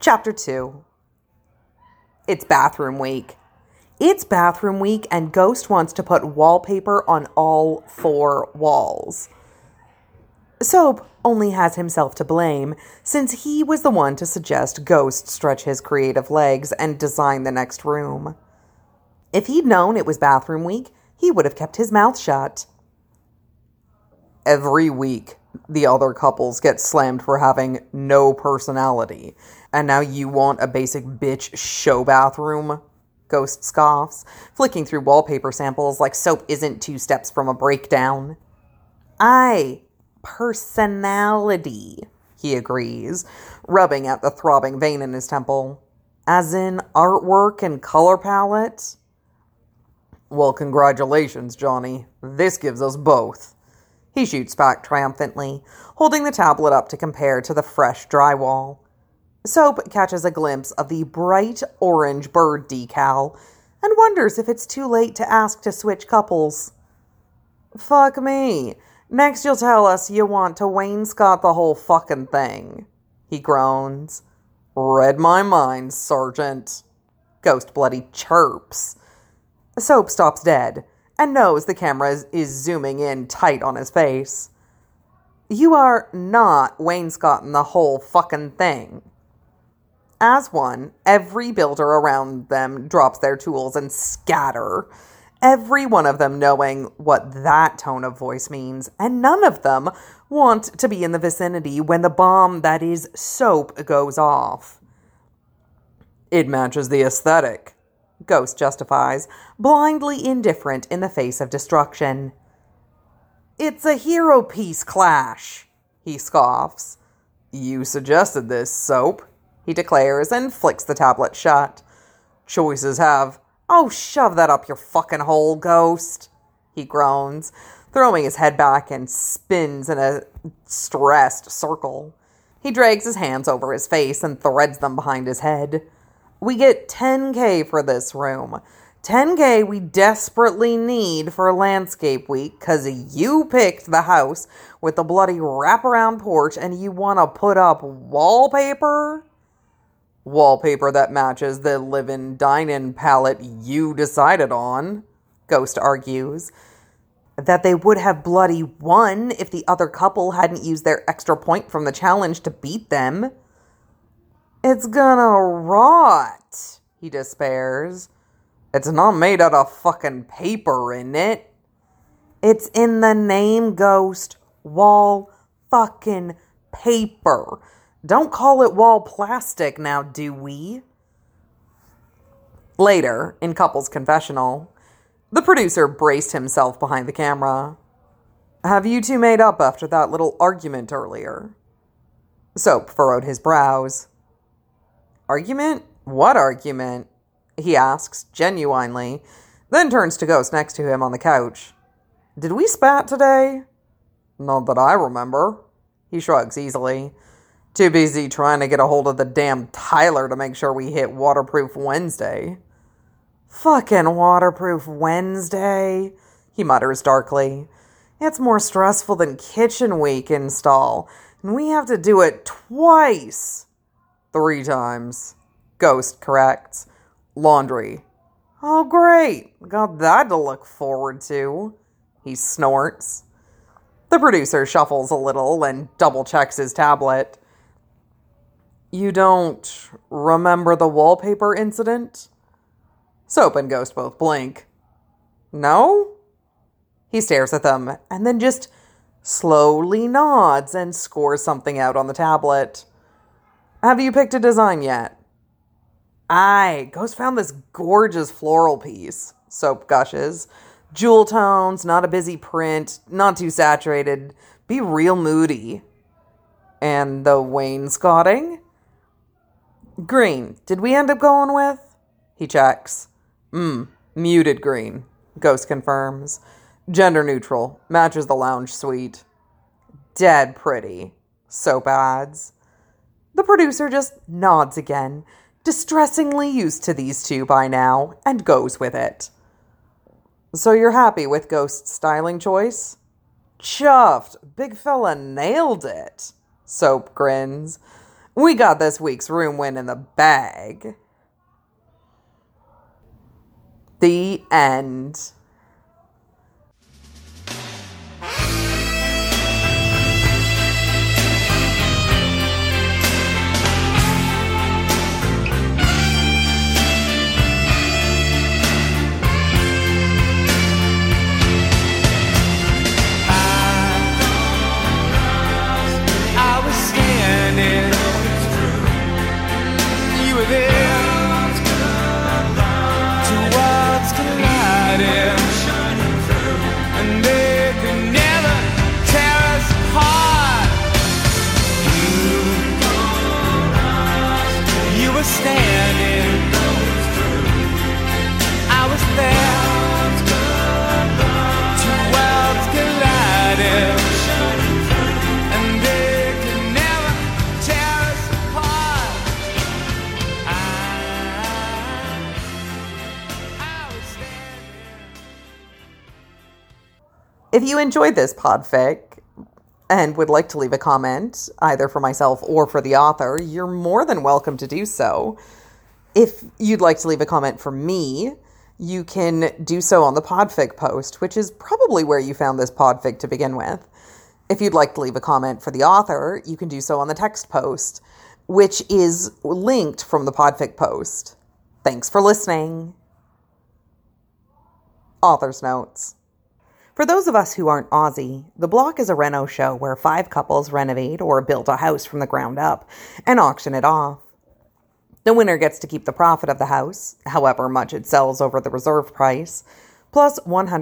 Chapter 2. It's bathroom week. It's bathroom week, and Ghost wants to put wallpaper on all 4 walls. Soap only has himself to blame, since he was the one to suggest Ghost stretch his creative legs and design the next room. If he'd known it was bathroom week, he would have kept his mouth shut. Every week, the other couples get slammed for having no personality. And now you want a basic bitch show bathroom? Ghost scoffs, flicking through wallpaper samples like Soap isn't 2 steps from a breakdown. Aye, personality, he agrees, rubbing at the throbbing vein in his temple. As in artwork and color palette? Well, congratulations, Johnny. This gives us both. He shoots back triumphantly, holding the tablet up to compare to the fresh drywall. Soap catches a glimpse of the bright orange bird decal and wonders if it's too late to ask to switch couples. Fuck me. Next you'll tell us you want to wainscot the whole fucking thing. He groans. Read my mind, Sergeant. Ghost bloody chirps. Soap stops dead and knows the camera is zooming in tight on his face. You are not wainscoting the whole fucking thing. As one, every builder around them drops their tools and scatter, every one of them knowing what that tone of voice means, and none of them want to be in the vicinity when the bomb that is Soap goes off. It matches the aesthetic, Ghost justifies, blindly indifferent in the face of destruction. It's a hero piece clash, he scoffs. You suggested this, Soap, he declares and flicks the tablet shut. Choices have. Oh, shove that up your fucking hole, Ghost, he groans, throwing his head back and spins in a stressed circle. He drags his hands over his face and threads them behind his head. We get $10K for this room. $10K we desperately need for landscape week because you picked the house with the bloody wraparound porch and you want to put up wallpaper? Wallpaper that matches the live-in, dine-in palette you decided on, Ghost argues. That they would have bloody won if the other couple hadn't used their extra point from the challenge to beat them. It's gonna rot, he despairs. It's not made out of fucking paper, innit? It's in the name, Ghost. Wall fucking paper. Don't call it wall plastic now, do we? Later, in couple's confessional, the producer braced himself behind the camera. Have you two made up after that little argument earlier? Soap furrowed his brows. Argument? What argument? He asks, genuinely, then turns to Ghost next to him on the couch. Did we spat today? Not that I remember. He shrugs easily. Too busy trying to get a hold of the damn Tyler to make sure we hit Waterproof Wednesday. Fucking Waterproof Wednesday, he mutters darkly. It's more stressful than Kitchen Week install, and we have to do it twice. 3 times, Ghost corrects. Laundry. Oh, great. Got that to look forward to. He snorts. The producer shuffles a little and double-checks his tablet. You don't remember the wallpaper incident? Soap and Ghost both blink. No? He stares at them and then just slowly nods and scores something out on the tablet. Have you picked a design yet? Aye, Ghost found this gorgeous floral piece, Soap gushes. Jewel tones, not a busy print, not too saturated. Be real moody. And the wainscoting? Green. Did we end up going with? He checks. Muted green, Ghost confirms. Gender neutral. Matches the lounge suite. Dead pretty, Soap adds. The producer just nods again, distressingly used to these two by now, and goes with it. So you're happy with Ghost's styling choice? Chuffed. Big fella nailed it. Soap grins. We got this week's room win in the bag. The end. If you enjoyed this podfic and would like to leave a comment, either for myself or for the author, you're more than welcome to do so. If you'd like to leave a comment for me, you can do so on the podfic post, which is probably where you found this podfic to begin with. If you'd like to leave a comment for the author, you can do so on the text post, which is linked from the podfic post. Thanks for listening. Author's notes. For those of us who aren't Aussie, The Block is a reno show where 5 couples renovate or build a house from the ground up and auction it off. The winner gets to keep the profit of the house, however much it sells over the reserve price, plus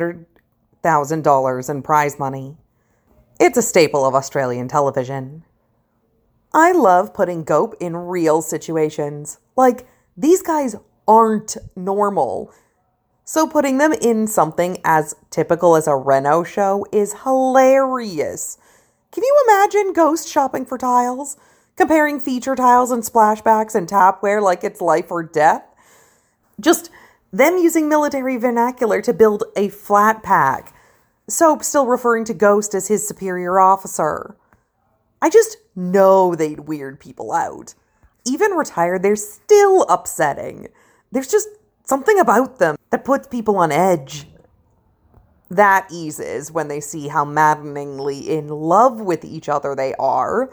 $100,000 in prize money. It's a staple of Australian television. I love putting Gope in real situations. Like, these guys aren't normal. So putting them in something as typical as a reno show is hilarious. Can you imagine Ghost shopping for tiles? Comparing feature tiles and splashbacks and tapware like it's life or death? Just them using military vernacular to build a flat pack. Soap still referring to Ghost as his superior officer. I just know they'd weird people out. Even retired, they're still upsetting. There's just something about them that puts people on edge. That eases when they see how maddeningly in love with each other they are.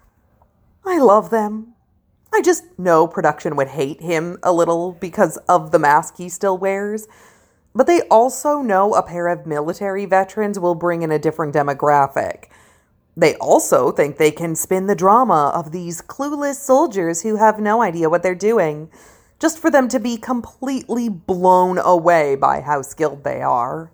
I love them. I just know production would hate him a little because of the mask he still wears. But they also know a pair of military veterans will bring in a different demographic. They also think they can spin the drama of these clueless soldiers who have no idea what they're doing, just for them to be completely blown away by how skilled they are.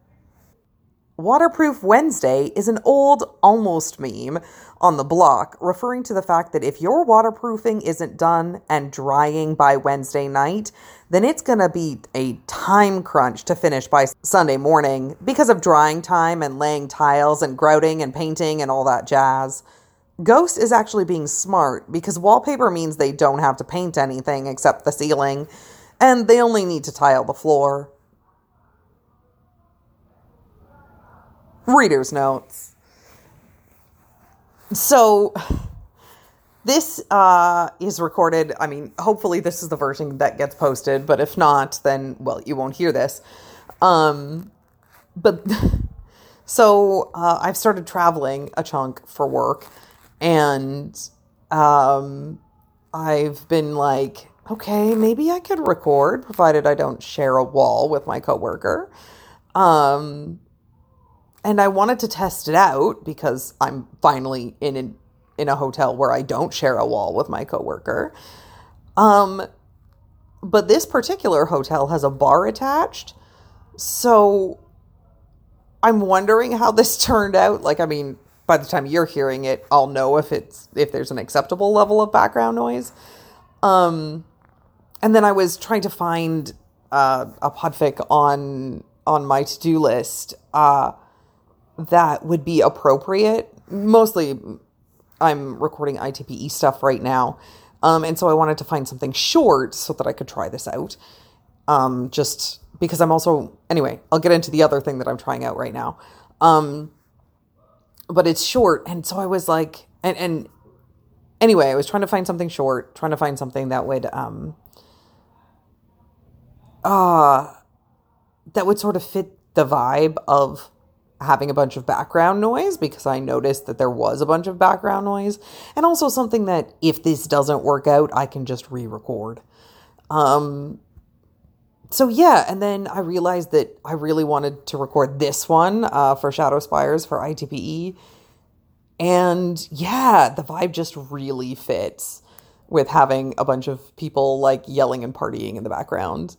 Waterproof Wednesday is an old, almost meme on The Block, referring to the fact that if your waterproofing isn't done and drying by Wednesday night, then it's going to be a time crunch to finish by Sunday morning because of drying time and laying tiles and grouting and painting and all that jazz. Ghost is actually being smart because wallpaper means they don't have to paint anything except the ceiling, and they only need to tile the floor. Reader's notes. So, this is recorded, hopefully this is the version that gets posted, but if not, then, well, you won't hear this. I've started traveling a chunk for work, and I've been like, okay, maybe I could record, provided I don't share a wall with my coworker. And I wanted to test it out because I'm finally in a hotel where I don't share a wall with my coworker. But this particular hotel has a bar attached. So I'm wondering how this turned out. By the time you're hearing it, I'll know if there's an acceptable level of background noise. And then I was trying to find a podfic on my to-do list that would be appropriate. Mostly I'm recording ITPE stuff right now. And so I wanted to find something short so that I could try this out. Just because anyway, I'll get into the other thing that I'm trying out right now. But it's short. And so I was like, and Anyway, I was trying to find something short, trying to find something that would sort of fit the vibe of having a bunch of background noise, because I noticed that there was a bunch of background noise, and also something that if this doesn't work out, I can just re-record. So yeah, and then I realized that I really wanted to record this one for Shadow Spires for ITPE. And yeah, the vibe just really fits with having a bunch of people like yelling and partying in the background.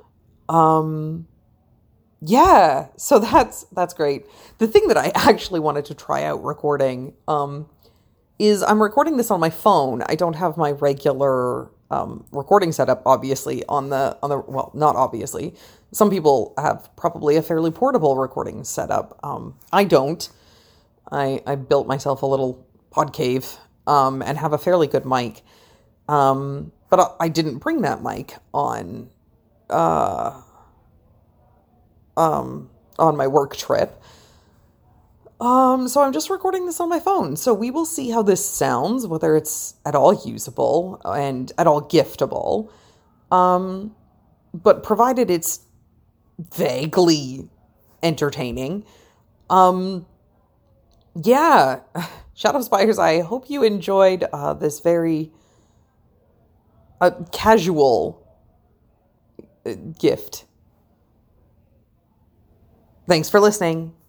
Yeah, so that's great. The thing that I actually wanted to try out recording is I'm recording this on my phone. I don't have my regular recording setup, obviously, on the well, not obviously. Some people have probably a fairly portable recording setup. I don't. I built myself a little pod cave and have a fairly good mic. But I didn't bring that mic on my work trip. So I'm just recording this on my phone. So we will see how this sounds, whether it's at all usable and at all giftable. But provided it's vaguely entertaining. Yeah, Shadow Spires, I hope you enjoyed this very casual gift. Thanks for listening.